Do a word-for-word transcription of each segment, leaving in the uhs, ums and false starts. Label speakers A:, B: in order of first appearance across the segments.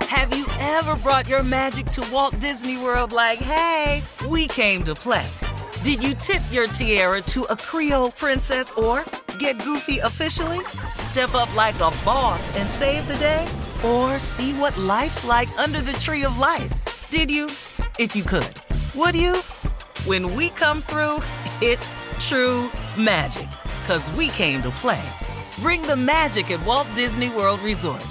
A: Have you ever brought your magic to Walt Disney World like, hey, we came to play? Did you tip your tiara to a Creole princess or get goofy officially? Step up like a boss and save the day? Or see what life's like under the tree of life? Did you? If you could. Would you? When we come through, it's true magic. 'Cause we came to play. Bring the magic at Walt Disney World Resort.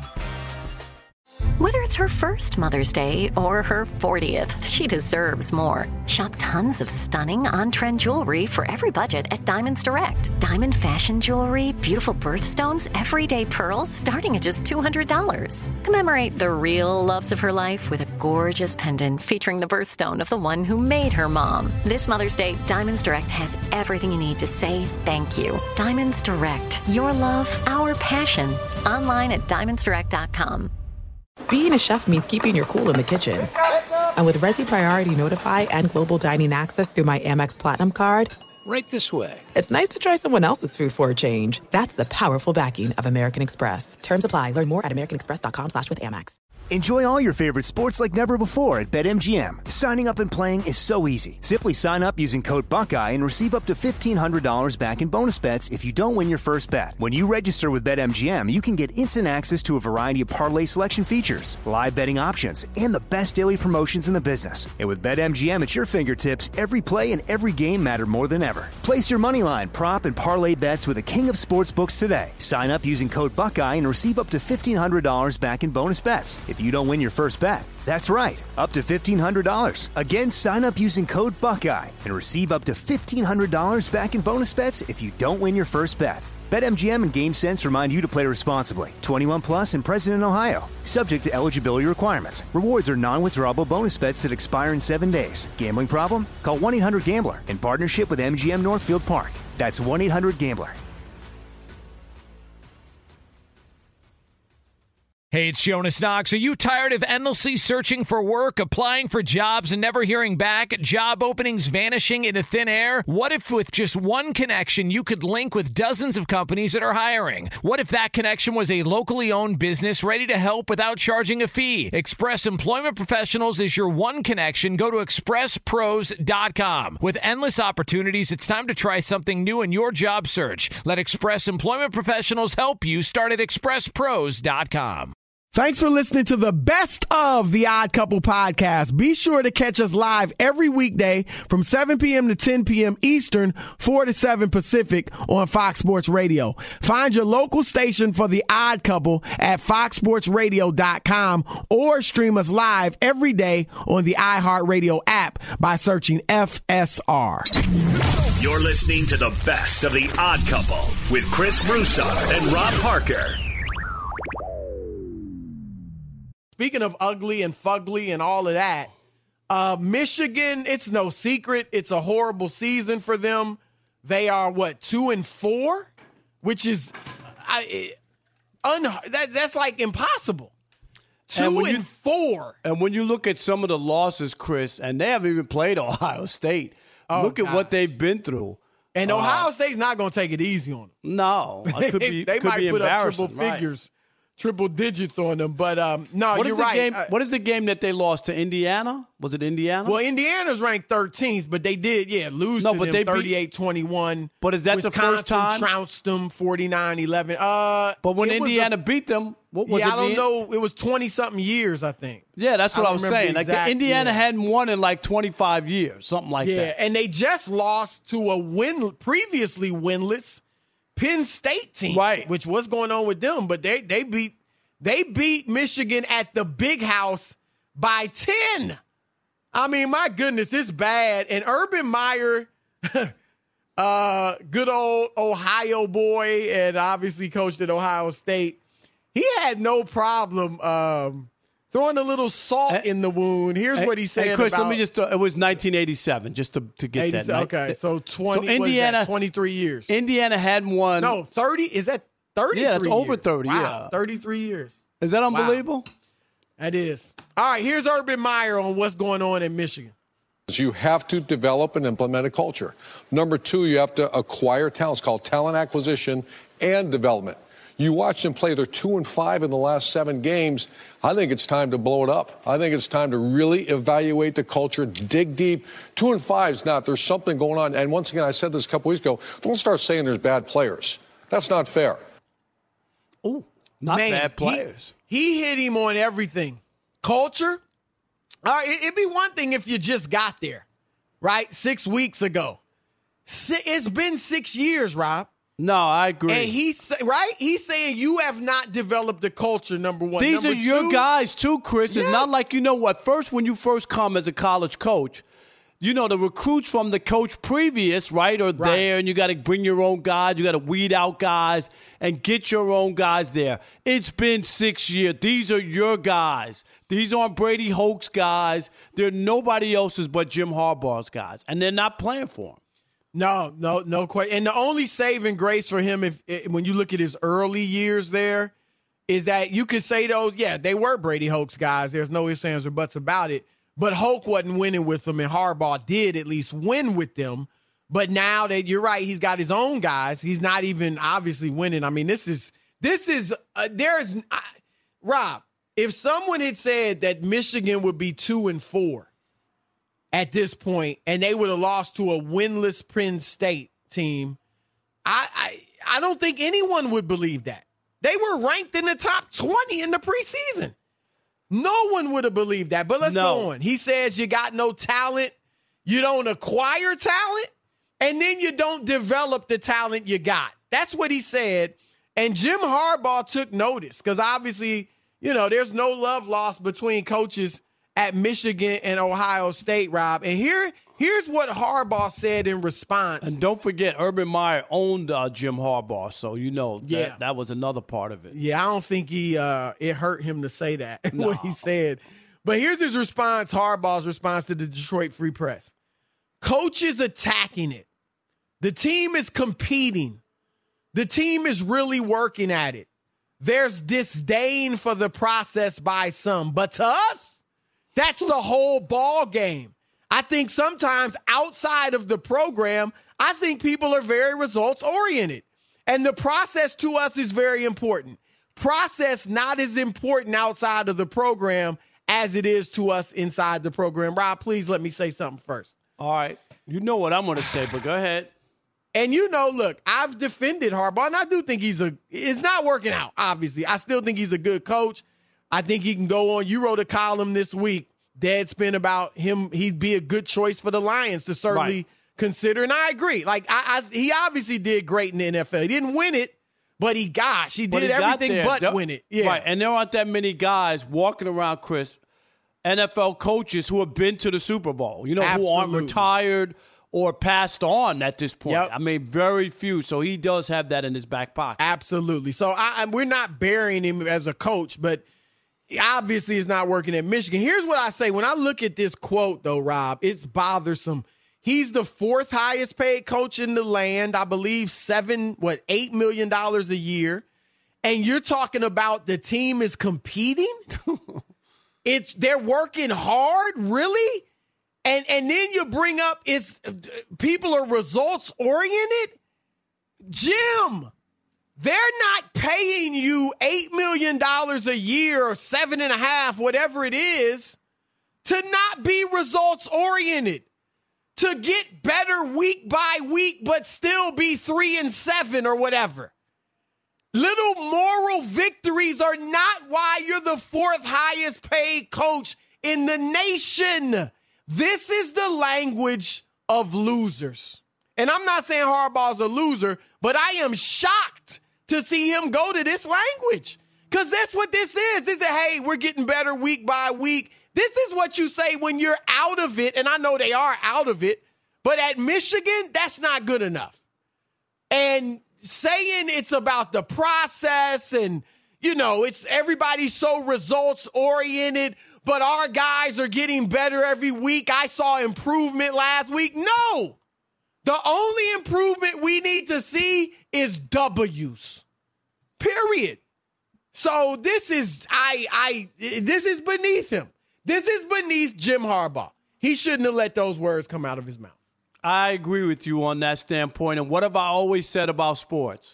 B: Whether it's her first Mother's Day or her fortieth, she deserves more. Shop tons of stunning on-trend jewelry for every budget at Diamonds Direct. Diamond fashion jewelry, beautiful birthstones, everyday pearls starting at just two hundred dollars. Commemorate the real loves of her life with a gorgeous pendant featuring the birthstone of the one who made her mom. This Mother's Day, Diamonds Direct has everything you need to say thank you. Diamonds Direct. Your love, our passion. Online at diamonds direct dot com.
C: Being a chef means keeping your cool in the kitchen. And with Resi Priority Notify and Global Dining Access through my Amex Platinum card,
D: right this way.
C: It's nice to try someone else's food for a change. That's the powerful backing of American Express. Terms apply. Learn more at americanexpress.com slash with Amex.
E: Enjoy all your favorite sports like never before at BetMGM. Signing up and playing is so easy. Simply sign up using code Buckeye and receive up to fifteen hundred dollars back in bonus bets if you don't win your first bet. When you register with BetMGM, you can get instant access to a variety of parlay selection features, live betting options, and the best daily promotions in the business. And with BetMGM at your fingertips, every play and every game matter more than ever. Place your moneyline, prop, and parlay bets with the king of sportsbooks today. Sign up using code Buckeye and receive up to fifteen hundred dollars back in bonus bets if you don't win your first bet. That's right, up to fifteen hundred dollars. Again, sign up using code Buckeye and receive up to fifteen hundred dollars back in bonus bets if you don't win your first bet. BetMGM and GameSense remind you to play responsibly. twenty-one plus and present in Ohio. Subject to eligibility requirements. Rewards are non-withdrawable bonus bets that expire in seven days. Gambling problem? Call one eight hundred gambler in partnership with M G M Northfield Park. That's one eight hundred gambler.
F: Hey, it's Jonas Knox. Are you tired of endlessly searching for work, applying for jobs, and never hearing back? Job openings vanishing into thin air? What if with just one connection, you could link with dozens of companies that are hiring? What if that connection was a locally owned business ready to help without charging a fee? Express Employment Professionals is your one connection. Go to express pros dot com. With endless opportunities, it's time to try something new in your job search. Let Express Employment Professionals help you. Start at express pros dot com.
G: Thanks for listening to the best of the Odd Couple podcast. Be sure to catch us live every weekday from seven p.m. to ten p.m. Eastern, four to seven Pacific on Fox Sports Radio. Find your local station for the Odd Couple at fox sports radio dot com or stream us live every day on the iHeartRadio app by searching F S R.
H: You're listening to the best of the Odd Couple with Chris Broussard and Rob Parker.
G: Speaking of ugly and fugly and all of that, uh, Michigan, it's no secret. It's a horrible season for them. They are, what, two and four? Which is, I, un, that, that's like impossible. Two and, and
D: you,
G: four.
D: And when you look at some of the losses, Chris, and they haven't even played Ohio State, oh, look
G: gosh.
D: at what they've been through.
G: And
D: uh,
G: Ohio State's not going to take it easy on them.
D: No. It could be,
G: they
D: could
G: might
D: be
G: put up triple
D: right.
G: figures. Triple digits on them, but um, no,
D: what
G: you're
D: is the
G: right.
D: Game,
G: uh,
D: what is the game that they lost to Indiana? Was it Indiana?
G: Well, Indiana's ranked thirteenth, but they did, yeah, lose
D: no,
G: to
D: but
G: them
D: they
G: thirty-eight twenty-one.
D: But is that
G: Wisconsin
D: the first time?
G: Trounced them forty-nine eleven. Uh,
D: but when Indiana
G: the,
D: beat them, what was
G: yeah,
D: it?
G: I don't
D: the,
G: know. It was twenty-something years, I think.
D: Yeah, that's what I, I was saying. Like
G: exact,
D: Indiana
G: yeah.
D: hadn't won in like twenty-five years, something like
G: yeah,
D: that.
G: Yeah, and they just lost to a win previously winless Penn State team,
D: right?
G: Which was going on with them, but they they beat. They beat Michigan at the Big House by ten. I mean, my goodness, it's bad. And Urban Meyer, uh, good old Ohio boy, and obviously coached at Ohio State, he had no problem um, throwing a little salt uh, in the wound. Here's uh, what he said.
D: Hey, Chris,
G: about,
D: let me just. Throw, it was nineteen eighty-seven, just to, to get that.
G: Okay, so twenty.
D: So Indiana,
G: what is that, twenty-three years.
D: Indiana hadn't won.
G: No, thirty. Is that? thirty-three
D: yeah, that's over
G: years.
D: thirty,
G: wow,
D: yeah.
G: thirty-three years.
D: Is that unbelievable?
G: Wow. That is. All right, here's Urban Meyer on what's going on in Michigan.
I: You have to develop and implement a culture. Number two, you have to acquire talent. It's called talent acquisition and development. You watch them play. They're two and five in the last seven games. I think it's time to blow it up. I think it's time to really evaluate the culture, dig deep. Two and five is not. There's something going on. And once again, I said this a couple weeks ago. Don't start saying there's bad players. That's not fair.
D: Oh, not
G: Man,
D: bad players.
G: He, he hit him on everything. Culture. All right, it, it'd be one thing if you just got there, right? Six weeks ago. It's been six years, Rob.
D: No, I agree.
G: And he's right. He's saying you have not developed the culture. Number one.
D: These
G: number
D: are your
G: two,
D: guys too, Chris. It's
G: yes.
D: not like, you know what? First, when you first come as a college coach, you know the recruits from the coach previous, right, are
G: Right.
D: there, and you got to bring your own guys. You got to weed out guys and get your own guys there. It's been six years. These are your guys. These aren't Brady Hoke's guys. They're nobody else's but Jim Harbaugh's guys, and they're not playing for him.
G: No, no, no question. And the only saving grace for him, if, if when you look at his early years there, is that you could say those, yeah, they were Brady Hoke's guys. There's no ifs, ands, or buts about it. But Hoke wasn't winning with them, and Harbaugh did at least win with them. But now that you're right, he's got his own guys. He's not even obviously winning. I mean, this is this is uh, there's uh, Rob. If someone had said that Michigan would be two and four at this point, and they would have lost to a winless Penn State team, I, I I don't think anyone would believe that. They were ranked in the top twenty in the preseason. No one would have believed that. But let's
D: No.
G: go on. He says you got no talent, you don't acquire talent, and then you don't develop the talent you got. That's what he said. And Jim Harbaugh took notice because obviously, you know, there's no love lost between coaches at Michigan and Ohio State, Rob. And here, here's what Harbaugh said in response.
D: And don't forget, Urban Meyer owned uh, Jim Harbaugh, so you know that,
G: Yeah.
D: that was another part of it.
G: Yeah, I don't think he uh, it hurt him to say that,
D: No.
G: what he said. But here's his response, Harbaugh's response to the Detroit Free Press. Coach is attacking it. The team is competing. The team is really working at it. There's disdain for the process by some. But to us, that's the whole ball game. I think sometimes outside of the program, I think people are very results oriented. And the process to us is very important. Process not as important outside of the program as it is to us inside the program. Rob, please let me say something first.
D: All right. You know what I'm going to say, but go ahead.
G: And you know, look, I've defended Harbaugh, and I do think he's a – it's not working out, obviously. I still think he's a good coach. I think he can go on. You wrote a column this week, Deadspin, about him. He'd be a good choice for the Lions to certainly
D: Right.
G: consider, and I agree. Like, I, I he obviously did great in the N F L. He didn't win it, but he, gosh, he
D: But
G: did
D: he got
G: everything
D: there.
G: but
D: Don't-
G: win it. Yeah.
D: Right, and there aren't that many guys walking around, Chris, N F L coaches who have been to the Super Bowl, you know, who aren't
G: Absolutely.
D: retired or passed on at this point.
G: Yep.
D: I mean, very few. So he does have that in his back pocket.
G: Absolutely. So I, I, we're not burying him as a coach, but obviously it's not working at Michigan. Here's what I say. When I look at this quote, though, Rob, it's bothersome. He's the fourth highest paid coach in the land. I believe seven, what, eight million dollars a year. And you're talking about the team is competing? It's they're working hard, really? And and then you bring up it's people are results oriented? Jim, they're not paying you eight million dollars a year or seven and a half, whatever it is, to not be results oriented, to get better week by week, but still be three and seven or whatever. Little moral victories are not why you're the fourth highest paid coach in the nation. This is the language of losers. And I'm not saying Harbaugh's a loser, but I am shocked to see him go to this language. Because that's what this is. This is, hey, we're getting better week by week. This is what you say when you're out of it, and I know they are out of it, but at Michigan, that's not good enough. And saying it's about the process and, you know, it's everybody's so results-oriented, but our guys are getting better every week. I saw improvement last week. No. The only improvement we need to see is W's. Period. So this is I I this is beneath him. This is beneath Jim Harbaugh. He shouldn't have let those words come out of his mouth.
D: I agree with you on that standpoint. And what have I always said about sports?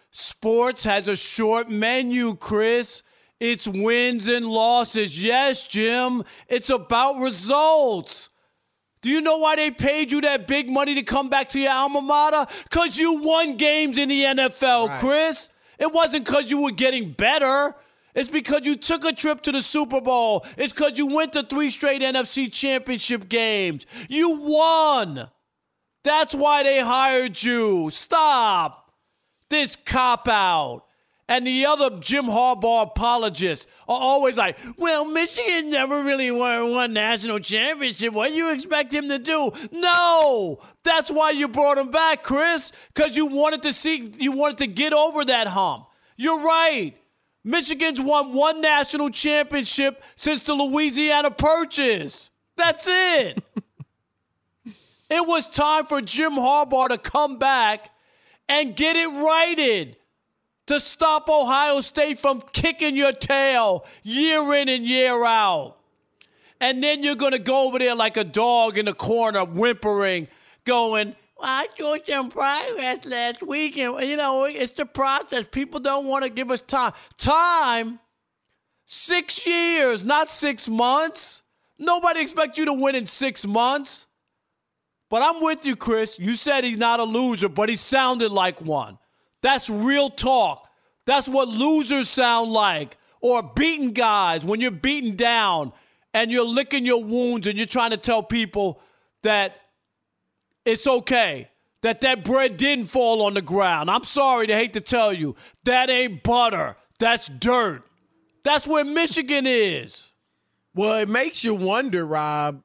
D: Sports has a short menu, Chris. It's wins and losses. Yes, Jim, it's about results. Do you know why they paid you that big money to come back to your alma mater? Because you won games in the N F L, right. Chris. It wasn't because you were getting better. It's because you took a trip to the Super Bowl. It's because you went to three straight N F C championship games. You won. That's why they hired you. Stop this cop-out. And the other Jim Harbaugh apologists are always like, well, Michigan never really won one national championship. What do you expect him to do? No, that's why you brought him back, Chris, because you wanted to see, you wanted to get over that hump. You're right. Michigan's won one national championship since the Louisiana Purchase. That's it. It was time for Jim Harbaugh to come back and get it righted. To stop Ohio State from kicking your tail year in and year out. And then you're going to go over there like a dog in the corner whimpering, going, well, I showed some progress last week. And, you know, it's the process. People don't want to give us time. Time? Six years, not six months. Nobody expects you to win in six months. But I'm with you, Chris. You said he's not a loser, but he sounded like one. That's real talk. That's what losers sound like. Or beaten guys when you're beaten down and you're licking your wounds and you're trying to tell people that it's okay, that that bread didn't fall on the ground. I'm sorry to hate to tell you. That ain't butter. That's dirt. That's where Michigan is.
G: Well, it makes you wonder, Rob,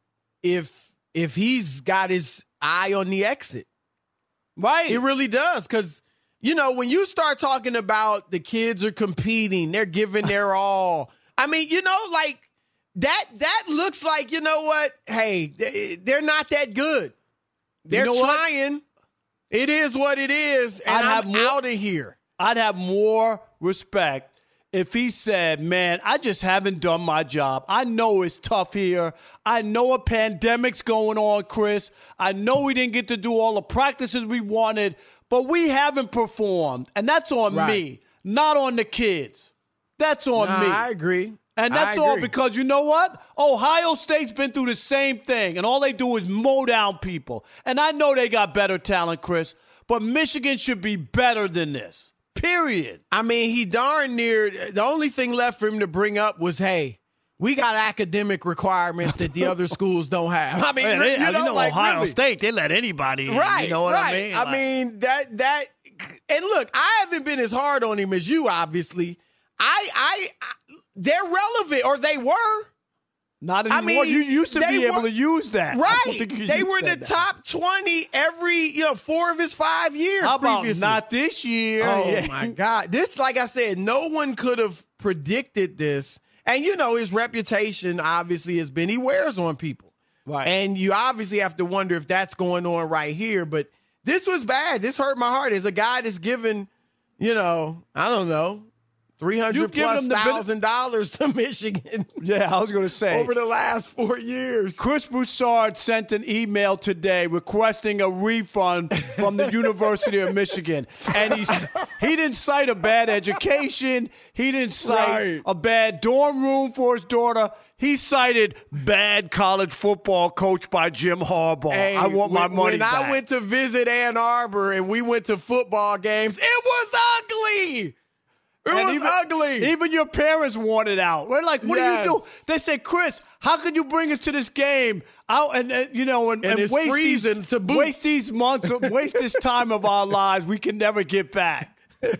G: if if he's got his eye on the exit.
D: Right.
G: It really does, because you know, when you start talking about the kids are competing, they're giving their all. I mean, you know, like that, that looks like, you know what? Hey, they're not that good. They're you know trying. What? It is what it is. And I'd I'm more, out of here.
D: I'd have more respect if he said, man, I just haven't done my job. I know it's tough here. I know a pandemic's going on, Chris. I know we didn't get to do all the practices we wanted. But we haven't performed, and that's on right. me, not on the kids. That's on
G: nah,
D: me.
G: I agree.
D: And that's
G: I
D: all
G: agree.
D: because you know what? Ohio State's been through the same thing, and all they do is mow down people. And I know they got better talent, Chris, but Michigan should be better than this, period.
G: I mean, he darn near – the only thing left for him to bring up was, hey, we got academic requirements that the other schools don't have. I mean,
D: Man, they,
G: you know,
D: you know
G: like
D: Ohio
G: really.
D: State, they let anybody in.
G: Right,
D: You know what
G: right.
D: I mean?
G: I
D: like,
G: mean, that that and look, I haven't been as hard on him as you, obviously. I, I, I they're relevant, or they were.
D: Not anymore. I mean, you used to be
G: were,
D: able to use that.
G: Right. They were in the that. top twenty every, you know, four of his five years
D: How about
G: previously.
D: not this year?
G: Oh,
D: yeah.
G: my God. This, like I said, no one could have predicted this. And, you know, his reputation obviously has been he wears on people.
D: Right.
G: And you obviously have to wonder if that's going on right here. But this was bad. This hurt my heart. As a guy that's given, you know, I don't know, three hundred plus thousand dollars to Michigan.
D: Yeah, I was going to say.
G: Over the last four years.
D: Chris Broussard sent an email today requesting a refund from the University of Michigan. And he, he didn't cite a bad education. He didn't cite right. a bad dorm room for his daughter. He cited bad college football coached by Jim Harbaugh. Hey, I want my
G: when,
D: money
G: when
D: back.
G: When I went to visit Ann Arbor and we went to football games, it was ugly. It
D: and
G: was
D: even,
G: ugly.
D: Even your parents wanted out. We're like, what yes. do you do? They said, Chris, how could you bring us to this game out and, and you know and,
G: and,
D: and waste these
G: to boot.
D: waste these months, waste this time of our lives we can never get back.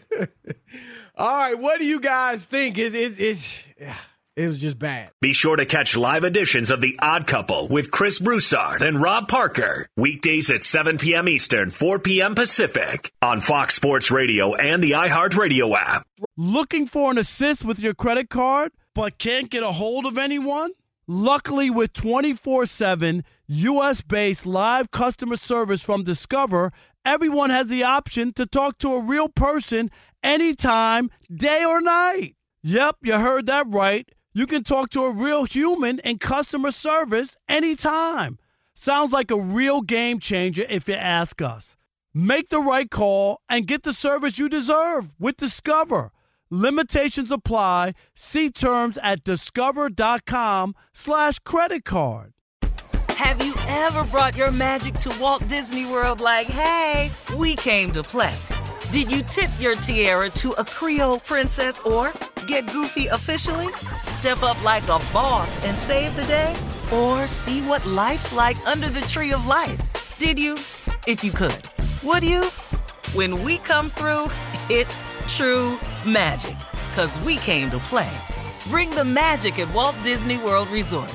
G: All right, what do you guys think? It, it, it's it was just bad.
H: Be sure to catch live editions of The Odd Couple with Chris Broussard and Rob Parker. Weekdays at seven p.m. Eastern, four p.m. Pacific on Fox Sports Radio and the iHeartRadio app.
D: Looking for an assist with your credit card but can't get a hold of anyone? Luckily, with twenty-four seven U S-based live customer service from Discover, everyone has the option to talk to a real person anytime, day or night. Yep, you heard that right. You can talk to a real human in customer service anytime. Sounds like a real game changer if you ask us. Make the right call and get the service you deserve with Discover. Limitations apply. See terms at discover.com slash credit card.
A: Have you ever brought your magic to Walt Disney World like, hey, we came to play? Did you tip your tiara to a Creole princess or get goofy officially? Step up like a boss and save the day? Or see what life's like under the tree of life? Did you? If you could. Would you? When we come through, it's true magic. 'Cause we came to play. Bring the magic at Walt Disney World Resort.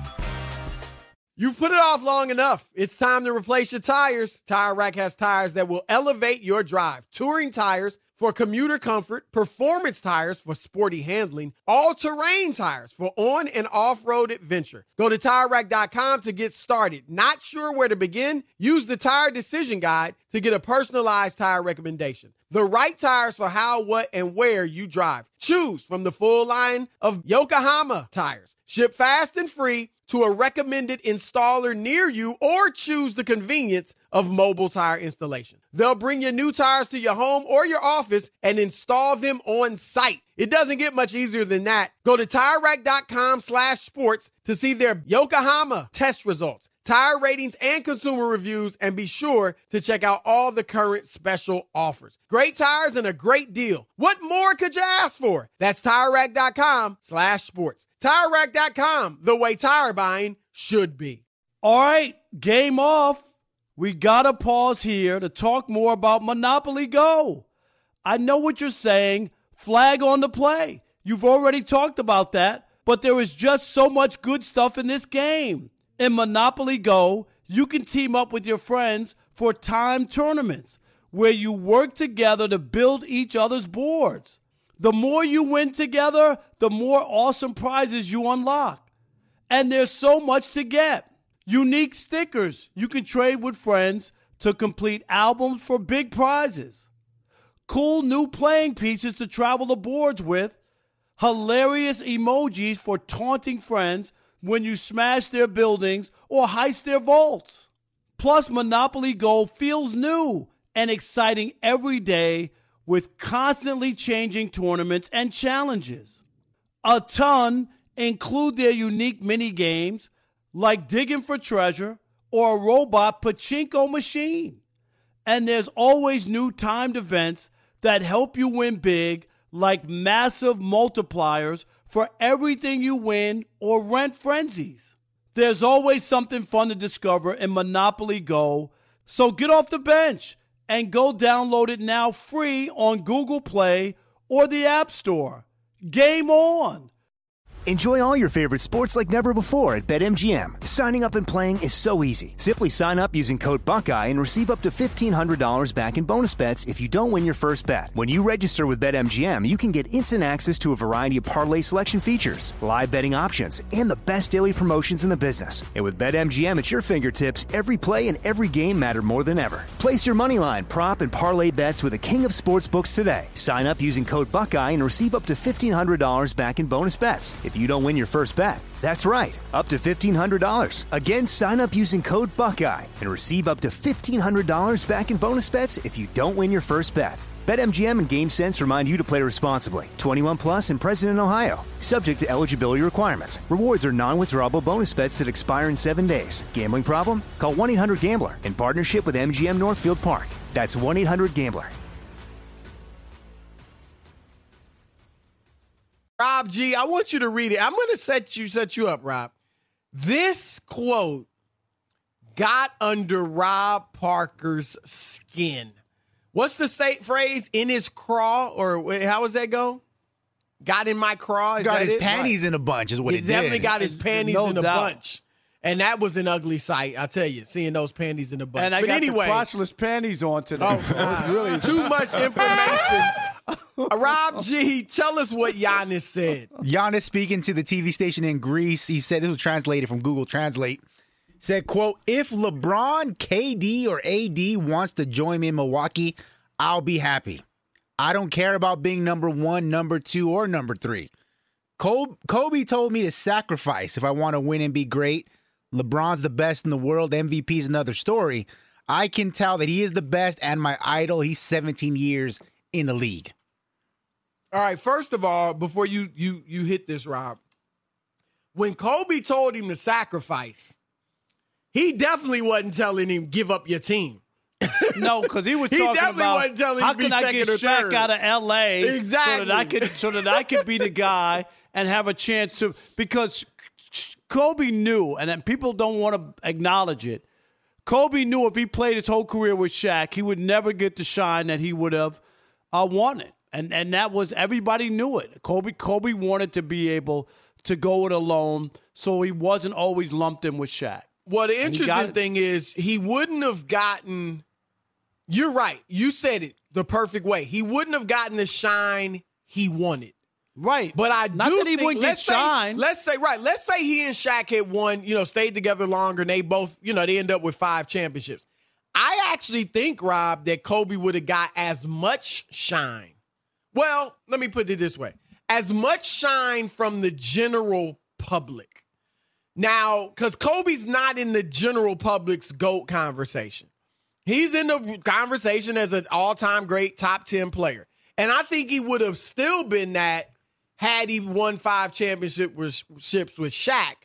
G: You've put it off long enough. It's time to replace your tires. Tire Rack has tires that will elevate your drive. Touring tires for commuter comfort, performance tires for sporty handling, all-terrain tires for on- and off-road adventure. Go to Tire Rack dot com to get started. Not sure where to begin? Use the Tire Decision Guide to get a personalized tire recommendation. The right tires for how, what, and where you drive. Choose from the full line of Yokohama tires. Ship fast and free to a recommended installer near you, or choose the convenience of mobile tire installation. They'll bring your new tires to your home or your office and install them on site. It doesn't get much easier than that. Go to Tire Rack dot com slash sports to see their Yokohama test results, tire ratings, and consumer reviews, and be sure to check out all the current special offers. Great tires and a great deal. What more could you ask for? That's Tire Rack dot com slash sports. Tire Rack dot com, the way tire buying should be.
D: All right, game off. We got to pause here to talk more about Monopoly Go. I know what you're saying. Flag on the play. You've already talked about that, but there is just so much good stuff in this game. In Monopoly Go, you can team up with your friends for timed tournaments where you work together to build each other's boards. The more you win together, the more awesome prizes you unlock. And there's so much to get. Unique stickers you can trade with friends to complete albums for big prizes. Cool new playing pieces to travel the boards with. Hilarious emojis for taunting friends when you smash their buildings or heist their vaults. Plus, Monopoly Go feels new and exciting every day with constantly changing tournaments and challenges. A ton include their unique mini games like digging for treasure or a robot pachinko machine. And there's always new timed events that help you win big, like massive multipliers for everything you win or rent frenzies. There's always something fun to discover in Monopoly Go, so get off the bench and go download it now free on Google Play or the App Store. Game on!
E: Enjoy all your favorite sports like never before at BetMGM. Signing up and playing is so easy. Simply sign up using code Buckeye and receive up to fifteen hundred dollars back in bonus bets if you don't win your first bet. When you register with BetMGM, you can get instant access to a variety of parlay selection features, live betting options, and the best daily promotions in the business. And with BetMGM at your fingertips, every play and every game matter more than ever. Place your moneyline, prop, and parlay bets with the king of sportsbooks today. Sign up using code Buckeye and receive up to fifteen hundred dollars back in bonus bets if you don't win your first bet. That's right, up to fifteen hundred dollars. Again, sign up using code Buckeye and receive up to fifteen hundred dollars back in bonus bets if you don't win your first bet. BetMGM and GameSense remind you to play responsibly. twenty-one plus and present in Ohio. Subject to eligibility requirements. Rewards are non-withdrawable bonus bets that expire in seven days. Gambling problem? Call one eight hundred gambler in partnership with M G M Northfield Park. That's one eight hundred gambler.
G: Rob G, I want you to read it. I'm going to set you set you up, Rob. This quote got under Rob Parker's skin. What's the state phrase? In his craw, or how does that go? Got in my craw. Is
J: got
G: that
J: his
G: it?
J: panties
G: right.
J: in a bunch is what
G: he
J: it
G: definitely
J: did.
G: got his panties
D: No
G: in a
D: doubt.
G: bunch. And that was an ugly sight, I tell you, seeing those panties in a bunch.
D: And I
G: but
D: got
G: anyway,
D: the crotchless panties on today.
G: Oh, God. Really? Too much information. Uh, Rob G, tell us what Giannis said.
J: Giannis speaking to the T V station in Greece. He said, this was translated from Google Translate, said, quote, if LeBron, K D, or A D wants to join me in Milwaukee, I'll be happy. I don't care about being number one, number two, or number three. Kobe told me to sacrifice if I want to win and be great. LeBron's the best in the world. M V P is another story. I can tell that he is the best and my idol. He's seventeen years in the league.
G: All right, first of all, before you you you hit this, Rob, when Kobe told him to sacrifice, he definitely wasn't telling him give up your team.
D: No, because he was
G: he
D: talking
G: definitely
D: about
G: wasn't telling
D: how
G: him to
D: can
G: be
D: I
G: second
D: get
G: or
D: Shaq
G: third.
D: out of L A
G: Exactly.
D: so that I could so that I could be the guy and have a chance to, because Kobe knew, and then people don't want to acknowledge it. Kobe knew if he played his whole career with Shaq, he would never get the shine that he would have uh, wanted, and and that was, everybody knew it. Kobe Kobe wanted to be able to go it alone, so he wasn't always lumped in with Shaq.
G: Well, the interesting thing is he wouldn't have gotten. You're right. You said it the perfect way. He wouldn't have gotten the shine he wanted.
D: Right.
G: But I
D: Not
G: do
D: that he
G: think,
D: wouldn't get
G: let's say,
D: shine.
G: let's say, right, let's say he and Shaq had won, you know, stayed together longer, and they both, you know, they end up with five championships. I actually think, Rob, that Kobe would have got as much shine. Well, let me put it this way. As much shine from the general public. Now, because Kobe's not in the general public's GOAT conversation. He's in the conversation as an all-time great top ten player. And I think he would have still been that had he won five championships with Shaq.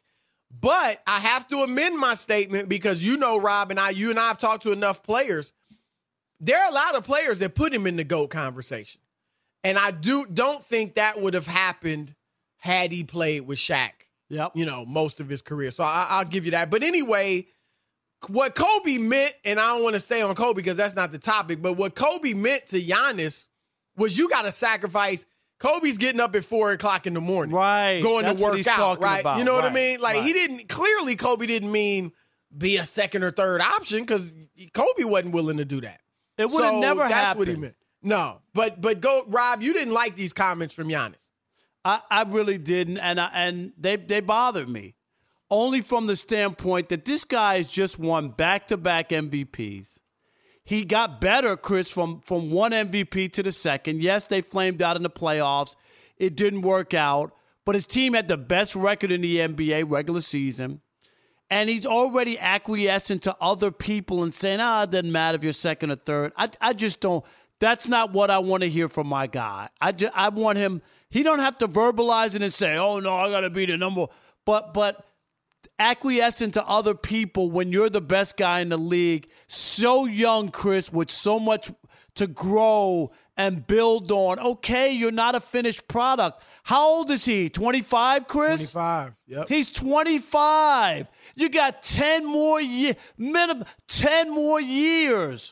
G: But I have to amend my statement because you know, Rob, and I, you and I have talked to enough players. There are a lot of players that put him in the GOAT conversation. And I do don't think that would have happened had he played with Shaq,
D: yep.
G: you know, most of his career. So I, I'll give you that. But anyway, what Kobe meant, and I don't want to stay on Kobe because that's not the topic, but what Kobe meant to Giannis was you got to sacrifice. Kobe's getting up at four o'clock in the morning.
D: Right.
G: Going
D: That's
G: to
D: what
G: work
D: he's
G: out,
D: talking
G: right?
D: about.
G: You know what
D: Right.
G: I mean? Like,
D: Right.
G: he didn't, clearly Kobe didn't mean be a second or third option because Kobe wasn't willing to do that.
D: It would have
G: So
D: never
G: that's
D: happened.
G: what he meant. No, but but go, Rob, you didn't like these comments from Giannis.
D: I, I really didn't, and I, and they they bothered me, only from the standpoint that this guy has just won back-to-back M V Ps. He got better, Chris, from from one M V P to the second. Yes, they flamed out in the playoffs. It didn't work out, but his team had the best record in the N B A regular season, and he's already acquiescing to other people and saying, "Ah, it doesn't matter if you're second or third." I I just don't. That's not what I want to hear from my guy. I just, I want him. He don't have to verbalize it and say, "Oh no, I got to be the number." But but acquiescing to other people when you're the best guy in the league, so young, Chris, with so much to grow and build on. Okay, you're not a finished product. How old is he? twenty-five, Chris?
G: twenty-five, yep.
D: He's twenty-five. You got ten more years, minimum ten more years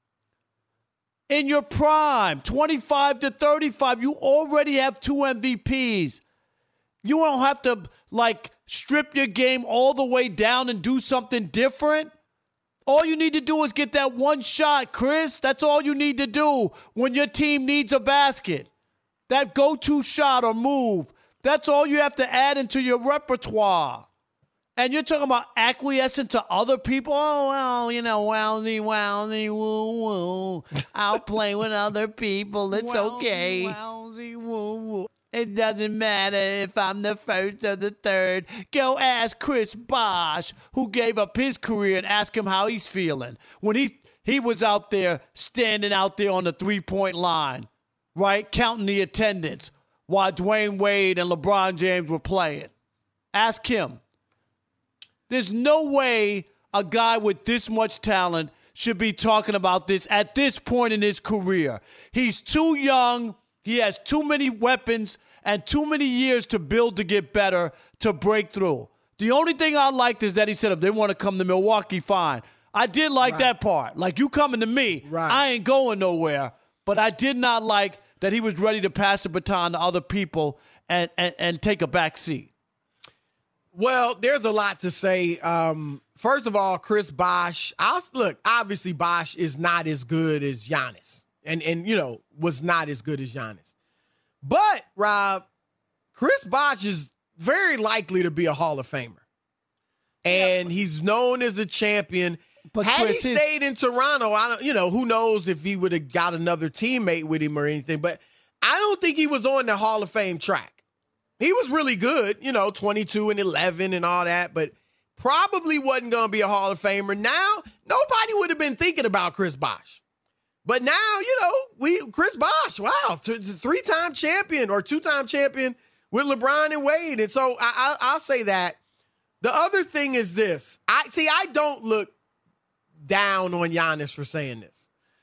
D: in your prime, twenty-five to thirty-five. You already have two M V Ps. You don't have to, like, strip your game all the way down and do something different. All you need to do is get that one shot, Chris. That's all you need to do when your team needs a basket. That go-to shot or move. That's all you have to add into your repertoire. And you're talking about acquiescing to other people? Oh, well, you know, wowsy, wowsy, woo, woo. I'll play with other people. It's wowsy, okay. Wowsy, woo, woo. It doesn't matter if I'm the first or the third. Go ask Chris Bosh, who gave up his career, and ask him how he's feeling when he, he was out there, standing out there on the three-point line, right, counting the attendance while Dwayne Wade and LeBron James were playing. Ask him. There's no way a guy with this much talent should be talking about this at this point in his career. He's too young. He has too many weapons and too many years to build to get better, to break through. The only thing I liked is that he said if they want to come to Milwaukee, fine. I did like
G: Right.
D: that part. Like, you coming to me,
G: Right.
D: I ain't going nowhere. But I did not like that he was ready to pass the baton to other people and, and, and take a back seat.
G: Well, there's a lot to say. Um, first of all, Chris Bosh. I'll, look, obviously Bosh is not as good as Giannis. And, and, you know, was not as good as Giannis. But, Rob, Chris Bosh is very likely to be a Hall of Famer. And he's known as a champion.
D: But
G: Had
D: Chris,
G: he
D: his-
G: stayed in Toronto, I don't, you know, who knows if he would have got another teammate with him or anything. But I don't think he was on the Hall of Fame track. He was really good, you know, twenty-two and eleven and all that, but probably wasn't going to be a Hall of Famer. Now, nobody would have been thinking about Chris Bosh. But now, you know, we Chris Bosh, wow, th- three-time champion or two-time champion with LeBron and Wade. And so I, I, I'll say that. The other thing is this. I see, I don't look down on Giannis for saying this.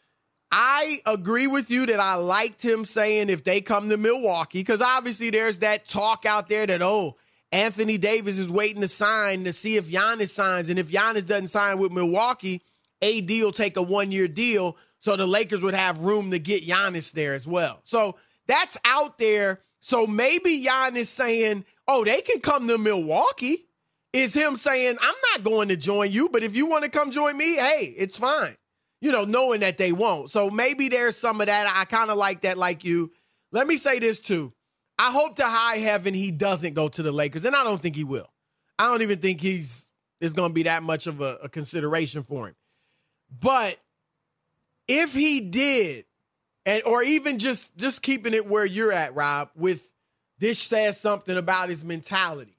G: I agree with you that I liked him saying if they come to Milwaukee, because obviously there's that talk out there that, oh, Anthony Davis is waiting to sign to see if Giannis signs. And if Giannis doesn't sign with Milwaukee, A D will take a one-year deal so the Lakers would have room to get Giannis there as well. So that's out there. So maybe Giannis saying, oh, they can come to Milwaukee is him saying, I'm not going to join you, but if you want to come join me, hey, it's fine. You know, knowing that they won't. So maybe there's some of that. I kind of like that like you. Let me say this, too. I hope to high heaven he doesn't go to the Lakers, and I don't think he will. I don't even think he's is going to be that much of a, a consideration for him. But if he did, and or even just, just keeping it where you're at, Rob, with this says something about his mentality.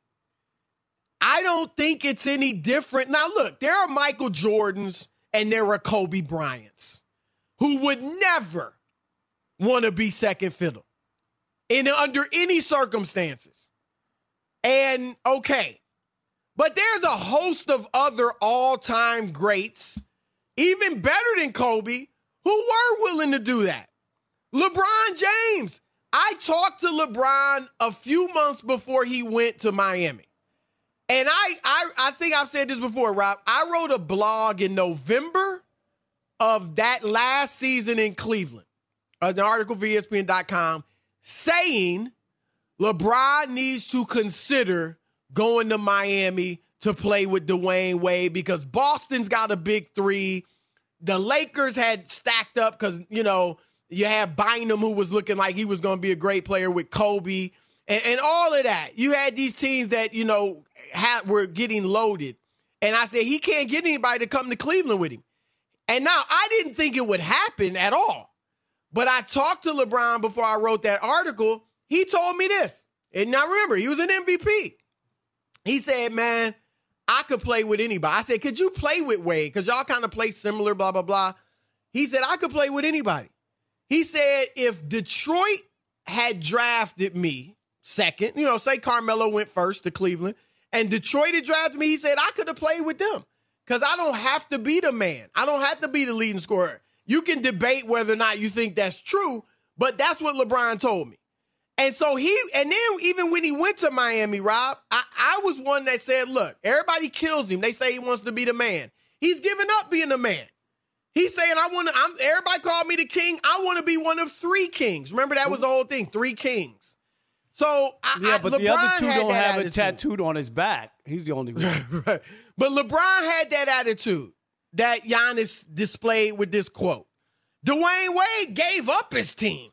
G: I don't think it's any different. Now, look, there are Michael Jordans and there are Kobe Bryants who would never want to be second fiddle in under any circumstances. And okay, but there's a host of other all-time greats, even better than Kobe, who were willing to do that. LeBron James. I talked to LeBron a few months before he went to Miami. And I, I I think I've said this before, Rob. I wrote a blog in November of that last season in Cleveland, an article for E S P N dot com, saying LeBron needs to consider going to Miami to play with Dwayne Wade because Boston's got a big three. The Lakers had stacked up because, you know, you have Bynum who was looking like he was going to be a great player with Kobe and, and all of that. You had these teams that, you know, had, were getting loaded. And I said, he can't get anybody to come to Cleveland with him. And now I didn't think it would happen at all. But I talked to LeBron before I wrote that article. He told me this. And now remember, he was an M V P. He said, man, I could play with anybody. I said, could you play with Wade? Because y'all kind of play similar, blah, blah, blah. He said, I could play with anybody. He said, if Detroit had drafted me second, you know, say Carmelo went first to Cleveland, and Detroit had drafted me, he said, I could have played with them because I don't have to be the man. I don't have to be the leading scorer. You can debate whether or not you think that's true, but that's what LeBron told me. And so he, and then even when he went to Miami, Rob, I, I was one that said, look, everybody kills him. They say he wants to be the man. He's giving up being the man. He's saying, I want to, I'm, everybody called me the king. I want to be one of three kings. Remember, that was the whole thing, three kings. So, I,
D: yeah, but
G: I,
D: the other two don't have
G: attitude.
D: it tattooed on his back. He's the only one.
G: Right. But LeBron had that attitude that Giannis displayed with this quote. Dwayne Wade gave up his team.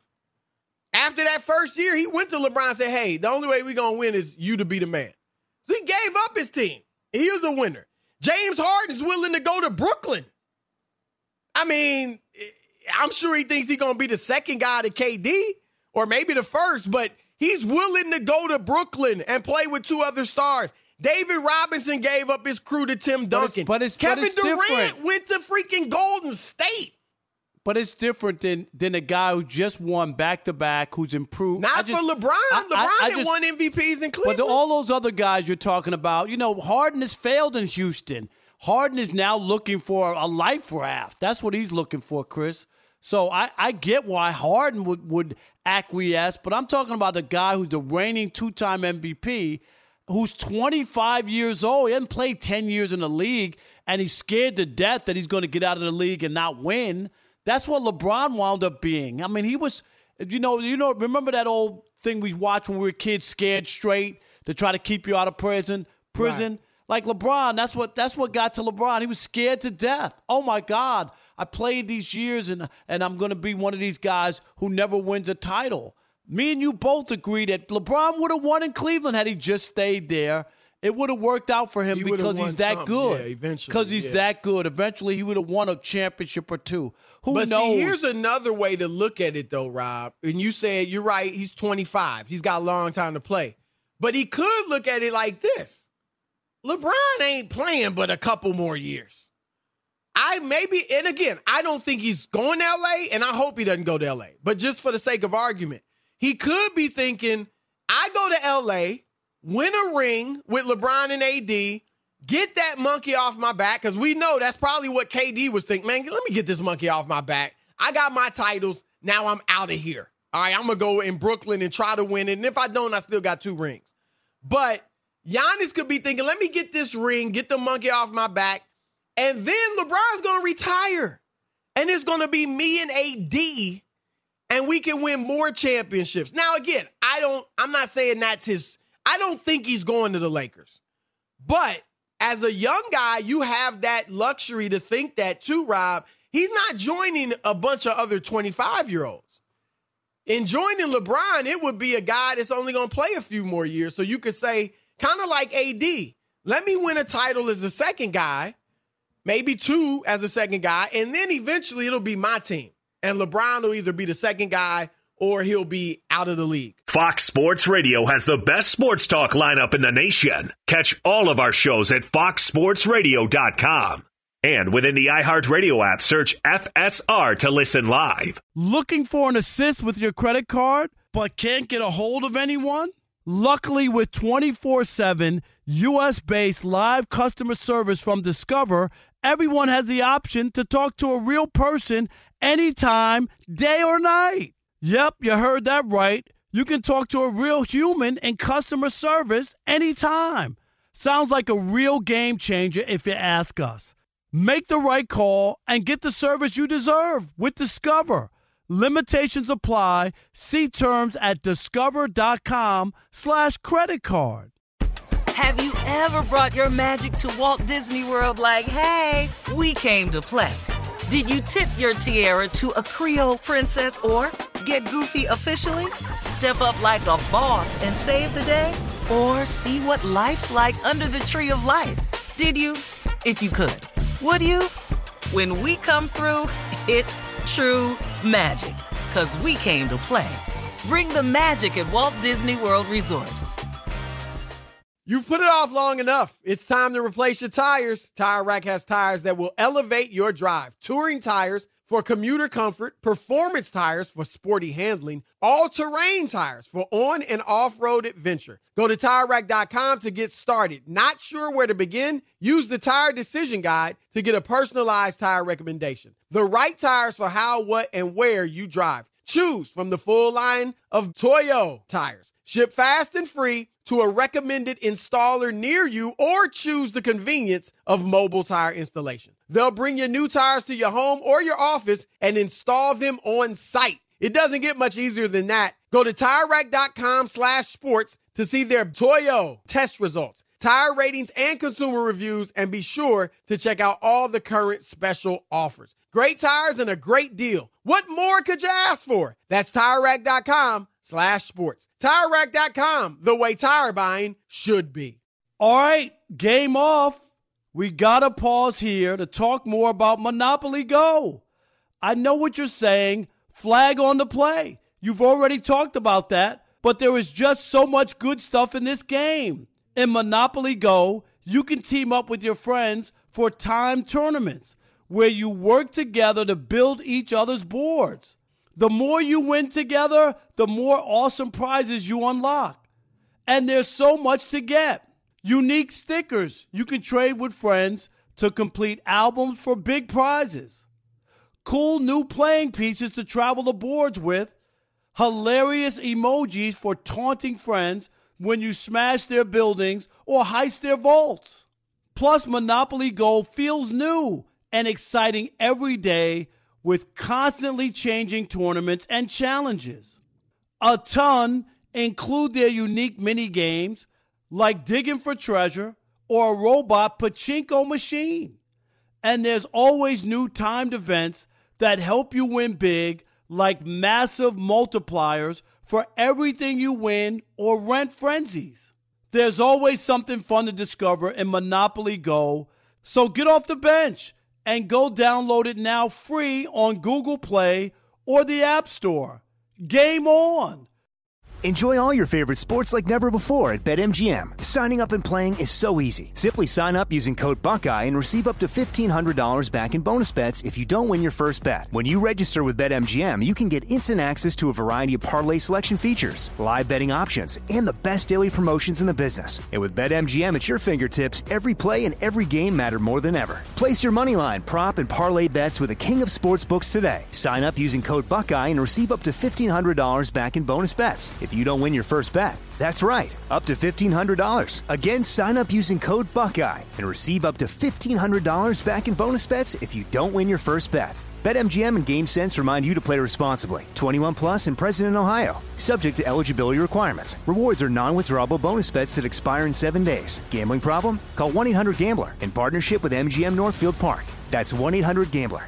G: After that first year, he went to LeBron and said, hey, the only way we're going to win is you to be the man. So he gave up his team. He was a winner. James Harden's willing to go to Brooklyn. I mean, I'm sure he thinks he's going to be the second guy to K D or maybe the first, but he's willing to go to Brooklyn and play with two other stars. David Robinson gave up his crew to Tim Duncan.
D: But it's, but it's,
G: Kevin
D: but it's
G: Durant
D: different.
G: went to freaking Golden State.
D: But it's different than than a guy who just won back-to-back, who's improved.
G: Not just, for LeBron.
D: I,
G: LeBron
D: I, I
G: had
D: just,
G: won M V Ps in Cleveland.
D: But all those other guys you're talking about, you know, Harden has failed in Houston. Harden is now looking for a life raft. That's what he's looking for, Chris. So I, I get why Harden would, would acquiesce, but I'm talking about the guy who's the reigning two-time M V P, who's twenty-five years old. He hasn't played ten years in the league, and he's scared to death that he's going to get out of the league and not win. That's what LeBron wound up being. I mean, he was, you know, you know. Remember that old thing we watched when we were kids, Scared Straight, to try to keep you out of prison? Prison. Right. Like LeBron, that's what that's what got to LeBron. He was scared to death. Oh my God, I played these years, and and I'm going to be one of these guys who never wins a title. Me and you both agree that LeBron would have won in Cleveland had he just stayed there. It would have worked out for him he because he's that something. good.
G: Yeah, eventually.
D: Because he's
G: yeah.
D: that good. Eventually, he would have won a championship or two. Who
G: but
D: knows?
G: See, here's another way to look at it, though, Rob. And you said, you're right, he's twenty-five. He's got a long time to play. But he could look at it like this. LeBron ain't playing but a couple more years. I maybe, and again, I don't think he's going to L A, and I hope he doesn't go to L A. But just for the sake of argument, he could be thinking, I go to L A, win a ring with LeBron and A D, get that monkey off my back, because we know that's probably what K D was thinking. Man, let me get this monkey off my back. I got my titles. Now I'm out of here. All right, I'm going to go in Brooklyn and try to win it. And if I don't, I still got two rings. But Giannis could be thinking, let me get this ring, get the monkey off my back. And then LeBron's going to retire. And it's going to be me and A D, and we can win more championships. Now, again, I don't, I'm not saying that's his, I don't think he's going to the Lakers. But as a young guy, you have that luxury to think that too, Rob. He's not joining a bunch of other twenty-five-year-olds. In joining LeBron, it would be a guy that's only going to play a few more years. So you could say, kind of like A D, let me win a title as the second guy, maybe two as a second guy, and then eventually it'll be my team. And LeBron will either be the second guy or he'll be out of the league.
H: Fox Sports Radio has the best sports talk lineup in the nation. Catch all of our shows at fox sports radio dot com. And within the iHeartRadio app, search F S R to listen live.
D: Looking for an assist with your credit card, but can't get a hold of anyone? Luckily, with twenty-four seven U S-based live customer service from Discover, everyone has the option to talk to a real person anytime, day or night. Yep, you heard that right. You can talk to a real human in customer service anytime. Sounds like a real game changer if you ask us. Make the right call and get the service you deserve with Discover. Limitations apply. See terms at discover.com slash credit card.
A: Have you ever brought your magic to Walt Disney World like, hey, we came to play? Did you tip your tiara to a Creole princess or get goofy officially? Step up like a boss and save the day? Or see what life's like under the tree of life? Did you? If you could. Would you? When we come through, it's true magic. 'Cause we came to play. Bring the magic at Walt Disney World Resort.
G: You've put it off long enough. It's time to replace your tires. Tire Rack has tires that will elevate your drive. Touring tires for commuter comfort, performance tires for sporty handling, all-terrain tires for on- and off-road adventure. Go to tire rack dot com to get started. Not sure where to begin? Use the Tire Decision Guide to get a personalized tire recommendation. The right tires for how, what, and where you drive. Choose from the full line of Toyo tires. Ship fast and free to a recommended installer near you, or choose the convenience of mobile tire installation. They'll bring your new tires to your home or your office and install them on site. It doesn't get much easier than that. Go to tire rack dot com slash sports to see their Toyo test results, tire ratings, and consumer reviews, and be sure to check out all the current special offers. Great tires and a great deal. What more could you ask for? That's tire rack dot com slash sports. tire rack dot com, the way tire buying should be.
D: All right, game off. We got to pause here to talk more about Monopoly Go. I know what you're saying. Flag on the play. You've already talked about that, but there is just so much good stuff in this game. In Monopoly Go, you can team up with your friends for timed tournaments where you work together to build each other's boards. The more you win together, the more awesome prizes you unlock. And there's so much to get. Unique stickers you can trade with friends to complete albums for big prizes. Cool new playing pieces to travel the boards with. Hilarious emojis for taunting friends when you smash their buildings or heist their vaults. Plus, Monopoly Go feels new and exciting every day with constantly changing tournaments and challenges. A ton include their unique mini games like digging for treasure or a robot pachinko machine. And there's always new timed events that help you win big, like massive multipliers for everything you win or rent frenzies. There's always something fun to discover in Monopoly Go, so get off the bench and go download it now free on Google Play or the App Store. Game on!
E: Enjoy all your favorite sports like never before at BetMGM. Signing up and playing is so easy. Simply sign up using code Buckeye and receive up to fifteen hundred dollars back in bonus bets if you don't win your first bet. When you register with BetMGM, you can get instant access to a variety of parlay selection features, live betting options, and the best daily promotions in the business. And with BetMGM at your fingertips, every play and every game matter more than ever. Place your moneyline, prop, and parlay bets with the king of sportsbooks today. Sign up using code Buckeye and receive up to fifteen hundred dollars back in bonus bets if you don't win your first bet. That's right, up to fifteen hundred dollars. Again, sign up using code Buckeye and receive up to fifteen hundred dollars back in bonus bets if you don't win your first bet. BetMGM and GameSense remind you to play responsibly. twenty-one plus and present in Ohio. Subject to eligibility requirements. Rewards are non-withdrawable bonus bets that expire in seven days. Gambling problem? Call one eight hundred gambler in partnership with M G M Northfield Park. That's one eight hundred gambler.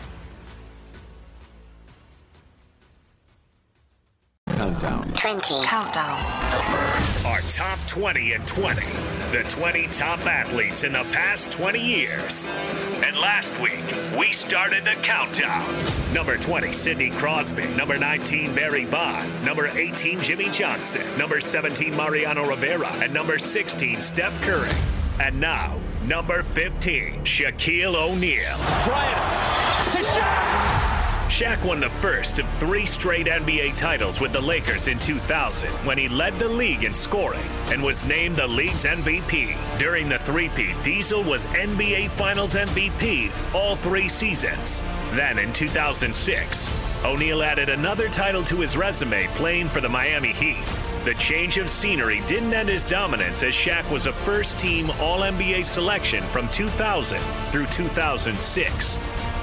K: Countdown. twenty. Countdown.
H: Our top twenty and twenty. The twenty top athletes in the past twenty years. And last week, we started the countdown. Number twenty, Sidney Crosby. Number nineteen, Barry Bonds. Number eighteen, Jimmy Johnson. Number seventeen, Mariano Rivera. And number sixteen, Steph Curry. And now, number fifteen, Shaquille O'Neal. Bryant to Shaq! Shaq won the first of three straight N B A titles with the Lakers in two thousand when he led the league in scoring and was named the league's M V P. During the three-peat, Diesel was N B A Finals M V P all three seasons. Then in two thousand six, O'Neal added another title to his resume playing for the Miami Heat. The change of scenery didn't end his dominance as Shaq was a first-team All N B A selection from two thousand through two thousand six.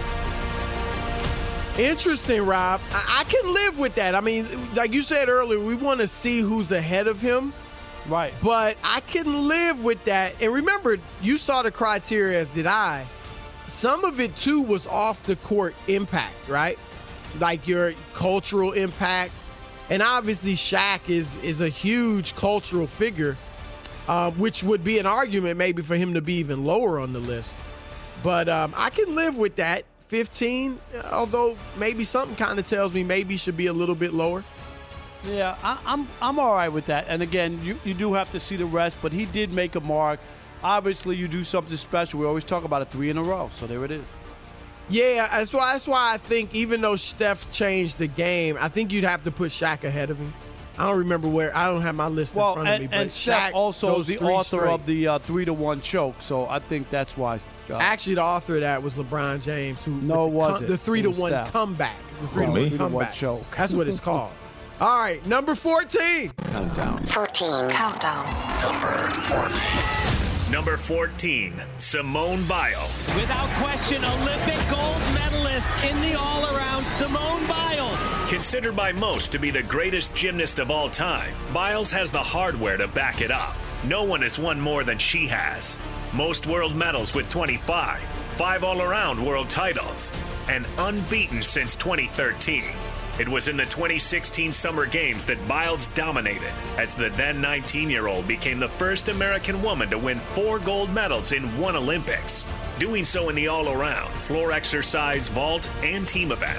G: Interesting, Rob. I-, I can live with that. I mean, like you said earlier, we want to see who's ahead of him.
D: Right.
G: But I can live with that. And remember, you saw the criteria, as did I. Some of it, too, was off the court impact, right? Like your cultural impact. And obviously, Shaq is, is a huge cultural figure, uh, which would be an argument maybe for him to be even lower on the list. But um, I can live with that. fifteen, although maybe something kind of tells me maybe should be a little bit lower.
D: Yeah, I, I'm I'm all right with that. And again, you, you do have to see the rest, but he did make a mark. Obviously, you do something special. We always talk about it, three in a row. So there it is.
G: Yeah, that's why that's why I think even though Steph changed the game, I think you'd have to put Shaq ahead of him. I don't remember where. I don't have my list
D: well,
G: in front of
D: and,
G: me. But
D: and Steph
G: Shaq,
D: also is the author
G: straight.
D: of the uh, three to one choke. So I think that's why. Uh,
G: Actually, the author of that was LeBron James, who
D: no,
G: the,
D: was
G: the,
D: it?
G: the three
D: it
G: to
D: was
G: one
D: Steph.
G: comeback. The three
D: oh,
G: to one
D: three
G: comeback.
D: To one choke.
G: That's what it's called. All right, number fourteen.
K: Countdown. fourteen. Countdown.
H: Number fourteen. Number fourteen, Simone Biles.
L: Without question, Olympic gold medalist in the all-around, Simone Biles.
H: Considered by most to be the greatest gymnast of all time, Biles has the hardware to back it up. No one has won more than she has. Most world medals with twenty-five, five all-around world titles, and unbeaten since twenty thirteen. It was in the twenty sixteen Summer Games that Biles dominated as the then nineteen-year-old became the first American woman to win four gold medals in one Olympics, doing so in the all-around, floor exercise, vault, and team event.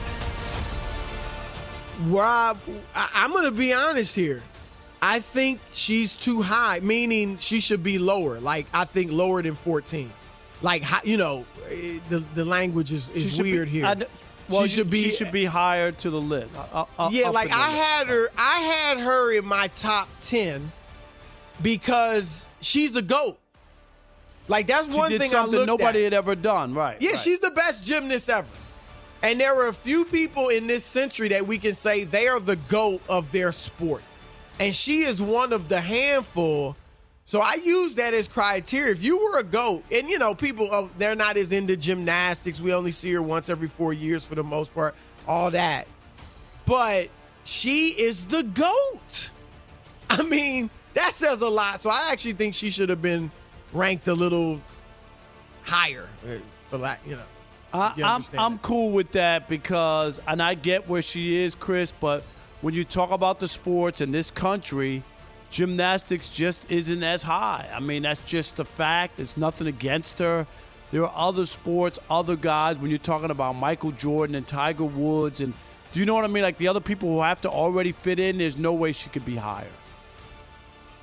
G: Rob, I- I'm going to be honest here. I think she's too high, meaning she should be lower. Like, I think lower than fourteen. Like, you know, the the language is, is weird
D: be,
G: here.
D: I, well,
G: she should be
D: she should be higher to the list. Uh, uh,
G: yeah, like I had her. I had her in my top ten because she's a GOAT. Like that's
D: she
G: one
D: did
G: thing
D: something
G: I looked
D: nobody
G: at.
D: had ever done. Right.
G: Yeah,
D: right.
G: she's the best gymnast ever. And there are a few people in this century that we can say they are the GOAT of their sport. And she is one of the handful. So I use that as criteria. If you were a GOAT, and, you know, people, oh, they're not as into gymnastics. We only see her once every four years for the most part, all that. But she is the GOAT. I mean, that says a lot. So I actually think she should have been ranked a little higher, for lack, you know.
D: I, I'm I'm cool with that because, and I get where she is, Chris, but when you talk about the sports in this country, gymnastics just isn't as high. I mean, that's just a fact. It's nothing against her. There are other sports, other guys, when you're talking about Michael Jordan and Tiger Woods, and do you know what I mean? Like the other people who have to already fit in, there's no way she could be higher.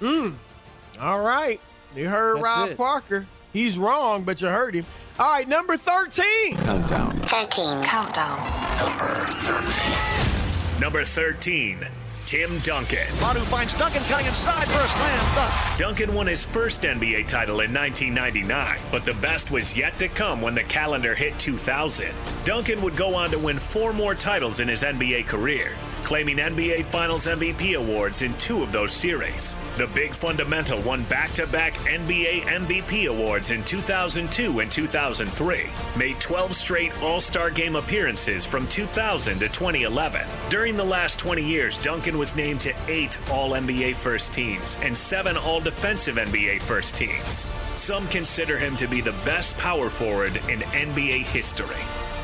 G: Mm. All right. You heard
D: That's
G: Rob
D: it.
G: Parker. He's wrong, but you heard him. All right, number thirteen.
K: Countdown. thirteen. Countdown.
H: Number thirteen, Tim Duncan.
M: Manu finds Duncan cutting inside for a slam dunk.
H: Duncan won his first N B A title in nineteen ninety-nine, but the best was yet to come when the calendar hit two thousand. Duncan would go on to win four more titles in his N B A career, claiming N B A Finals M V P awards in two of those series. The Big Fundamental won back-to-back N B A M V P awards in two thousand two and two thousand three, made twelve straight All-Star Game appearances from two thousand to twenty eleven. During the last twenty years, Duncan was named to eight All-N B A First Teams and seven All-Defensive N B A First Teams. Some consider him to be the best power forward in N B A history.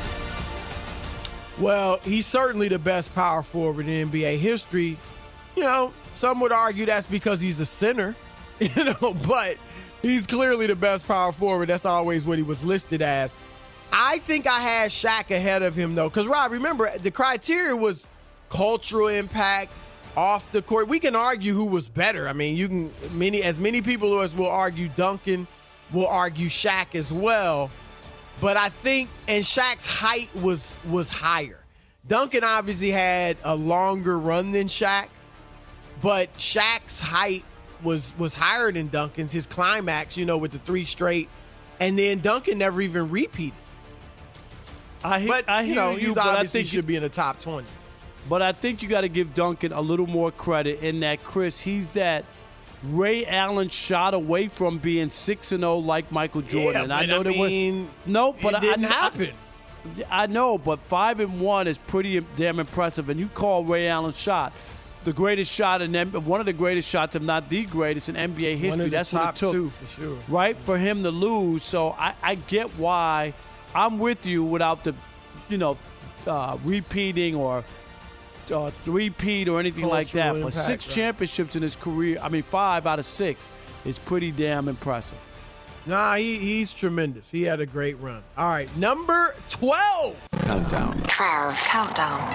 G: Well, he's certainly the best power forward in N B A history. You know, some would argue that's because he's a center, you know, but he's clearly the best power forward. That's always what he was listed as. I think I had Shaq ahead of him, though, because, Rob, remember, the criteria was cultural impact, off the court. We can argue who was better. I mean, you can many as many people as will argue Duncan, will argue Shaq as well. But I think, and Shaq's height was was higher. Duncan obviously had a longer run than Shaq, but Shaq's height was was higher than Duncan's. His climax, you know, with the three straight, and then Duncan never even repeated.
D: I, he-
G: but
D: I
G: you
D: hear
G: know,
D: you,
G: he's
D: but I
G: obviously
D: think
G: should be in the top twenty.
D: But I think you got to give Duncan a little more credit in that, Chris, he's that Ray Allen shot away from being six and oh like Michael Jordan.
G: Yeah,
D: and I
G: but
D: know
G: I
D: there
G: mean,
D: was no, but
G: it didn't
D: I,
G: happen.
D: I, I know, but five and one is pretty damn impressive. And you call Ray Allen's shot the greatest shot in M- one of the greatest shots, if not the greatest in N B A history.
G: One of the
D: That's
G: top
D: what it took,
G: two for sure.
D: right, for him to lose. So I, I get why. I'm with you without the, you know, uh, repeating or. Uh, three-peat or anything
G: Cultural
D: like that. But
G: impact,
D: six
G: right.
D: championships in his career, I mean, five out of six, is pretty damn impressive.
G: Nah, he, he's tremendous. He had a great run. All right, number twelve.
K: Countdown. twelve. Countdown.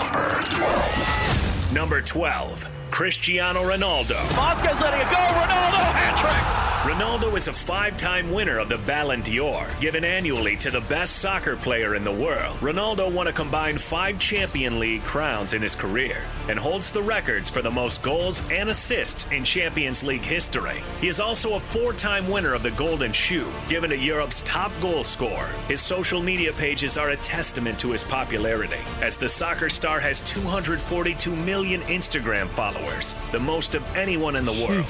H: Number twelve, Cristiano Ronaldo.
M: Vasquez letting it go. Ronaldo, hat trick.
H: Ronaldo is a five-time winner of the Ballon d'Or, given annually to the best soccer player in the world. Ronaldo won a combined five Champions League crowns in his career and holds the records for the most goals and assists in Champions League history. He is also a four-time winner of the Golden Shoe, given to Europe's top goal scorer. His social media pages are a testament to his popularity, as the soccer star has two hundred forty-two million Instagram followers, the most of anyone in the world.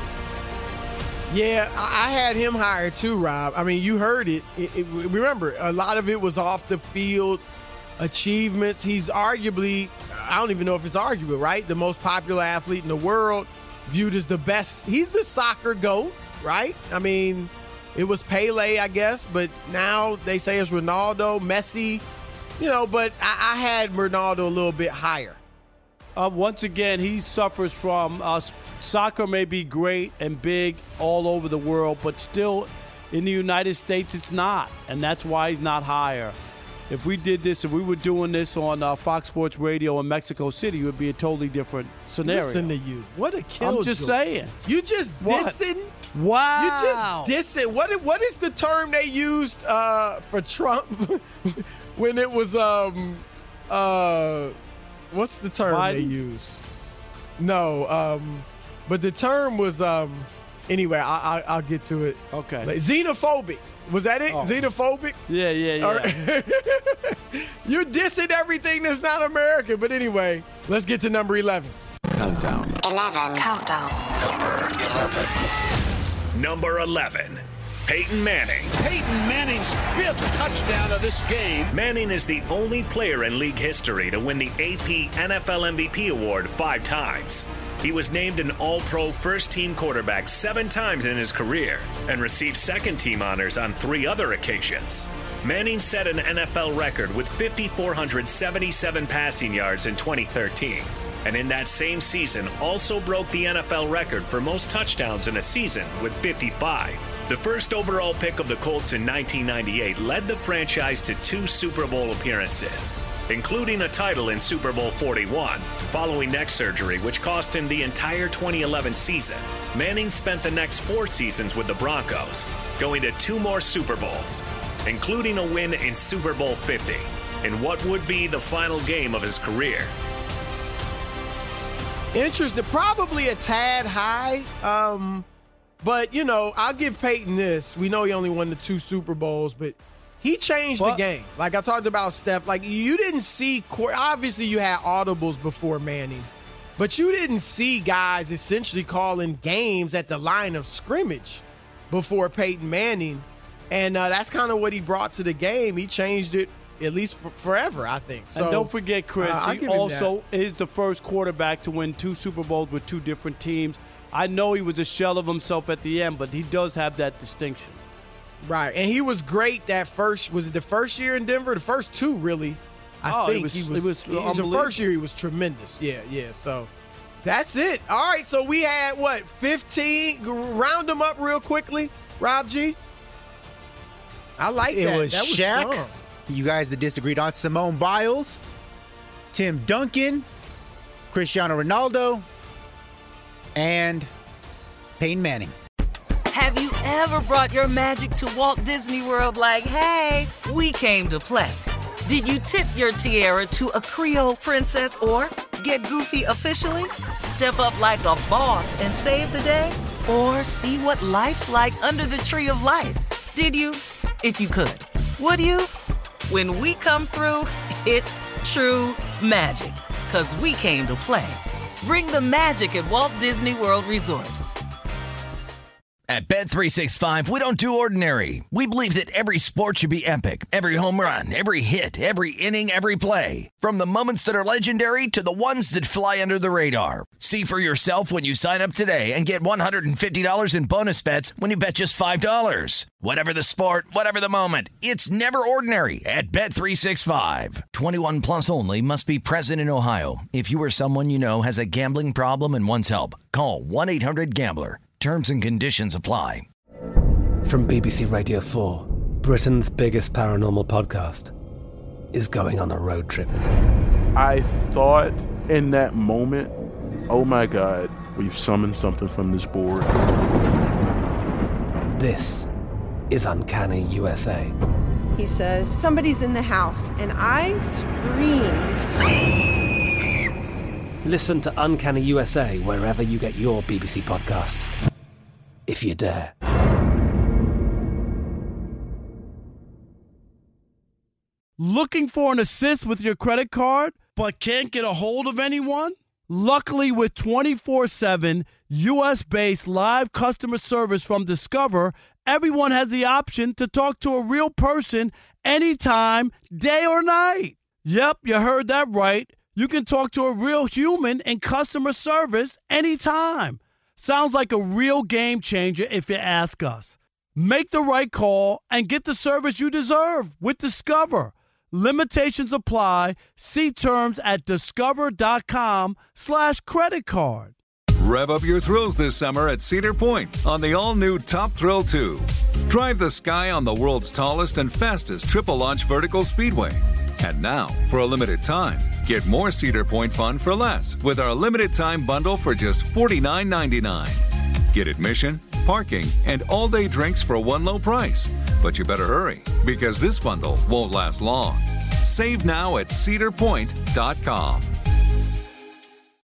G: Yeah, I I had him higher too, Rob. I mean, you heard it. It, it. Remember, a lot of it was off the field achievements. He's arguably, I don't even know if it's arguable, right? The most popular athlete in the world, viewed as the best. He's the soccer GOAT, right? I mean, it was Pele, I guess, but now they say it's Ronaldo, Messi, you know, but I, I had Ronaldo a little bit higher.
D: Uh, once again, he suffers from uh, soccer may be great and big all over the world, but still in the United States it's not, and that's why he's not higher. If we did this, if we were doing this on uh, Fox Sports Radio in Mexico City, it would be a totally different scenario.
G: Listen to you. What a killjoy.
D: I'm just saying.
G: You just
D: What?
G: dissing.
D: Wow.
G: You just dissing. What, i- what is the term they used uh, for Trump when it was, um, uh, what's the term
D: Biden?
G: they used? No, um, but the term was, um, anyway, I, I, I'll get to it.
D: Okay.
G: Like, xenophobic. Was that it?
D: Oh.
G: Xenophobic?
D: Yeah, yeah, yeah.
G: All right. You're dissing everything that's not American. But anyway, let's get to number eleven.
K: Countdown. eleven. Countdown.
H: Number eleven, Peyton Manning.
M: Peyton Manning's fifth touchdown of this game.
H: Manning is the only player in league history to win the A P N F L M V P award five times. He was named an All-Pro first-team quarterback seven times in his career and received second-team honors on three other occasions. Manning set an N F L record with five thousand four hundred seventy-seven passing yards in twenty thirteen, and in that same season also broke the N F L record for most touchdowns in a season with fifty-five. The first overall pick of the Colts in nineteen ninety-eight led the franchise to two Super Bowl appearances. including a title in Super Bowl forty-one. Following neck surgery, which cost him the entire twenty eleven season, Manning spent the next four seasons with the Broncos, going to two more Super Bowls, including a win in Super Bowl fifty, in what would be the final game of his career.
G: Interesting. Probably a tad high. Um, but, you know, I'll give Peyton this. We know he only won the two Super Bowls, but he changed what? the game. Like I talked about Steph. Like you didn't see – obviously you had audibles before Manning, but you didn't see guys essentially calling games at the line of scrimmage before Peyton Manning. And uh, that's kind of what he brought to the game. He changed it. At least for forever, I think. So,
D: and don't forget, Chris,
G: uh,
D: he also is the first quarterback to win two Super Bowls with two different teams. I know he was a shell of himself at the end, but he does have that distinction.
G: Right, and he was great that first – was it the first year in Denver? The first two, really. I
D: oh,
G: think
D: it was,
G: he was,
D: it was
G: he, the first year he was tremendous. Yeah, yeah. So that's it. All right, so we had, what, fifteen? Round them up real quickly, Rob G. I like
J: it
G: that.
J: Was
G: that was
J: Shaq.
G: strong.
J: You guys that disagreed on Simone Biles, Tim Duncan, Cristiano Ronaldo, and Peyton Manning.
A: Have you ever brought your magic to Walt Disney World like, hey, we came to play? Did you tip your tiara to a Creole princess or get goofy officially? Step up like a boss and save the day? Or see what life's like under the tree of life? Did you? If you could. Would you? When we come through, it's true magic. 'Cause we came to play. Bring the magic at Walt Disney World Resort.
N: At Bet three sixty-five, we don't do ordinary. We believe that every sport should be epic. Every home run, every hit, every inning, every play. From the moments that are legendary to the ones that fly under the radar. See for yourself when you sign up today and get one hundred fifty dollars in bonus bets when you bet just five dollars. Whatever the sport, whatever the moment, it's never ordinary at Bet three sixty-five. twenty-one plus only. Must be present in Ohio. If you or someone you know has a gambling problem and wants help, call one eight hundred gambler. Terms and conditions apply.
O: From B B C Radio four, Britain's biggest paranormal podcast is going on a road trip.
P: I thought in that moment, oh my God, we've summoned something from this board.
O: This is Uncanny U S A.
Q: He says, somebody's in the house, and I screamed.
O: Listen to Uncanny U S A wherever you get your B B C podcasts, if you dare.
D: Looking for an assist with your credit card, but can't get a hold of anyone? Luckily, with twenty-four seven U S-based live customer service from Discover, everyone has the option to talk to a real person anytime, day or night. Yep, you heard that right. You can talk to a real human in customer service anytime. Sounds like a real game changer if you ask us. Make the right call and get the service you deserve with Discover. Limitations apply. See terms at discover.com slash credit card.
R: Rev up your thrills this summer at Cedar Point on the all-new Top Thrill two. Drive the sky on the world's tallest and fastest triple-launch vertical speedway. And now, for a limited time, get more Cedar Point fun for less with our limited-time bundle for just forty-nine ninety-nine. Get admission, parking, and all-day drinks for one low price. But you better hurry, because this bundle won't last long. Save now at cedar point dot com.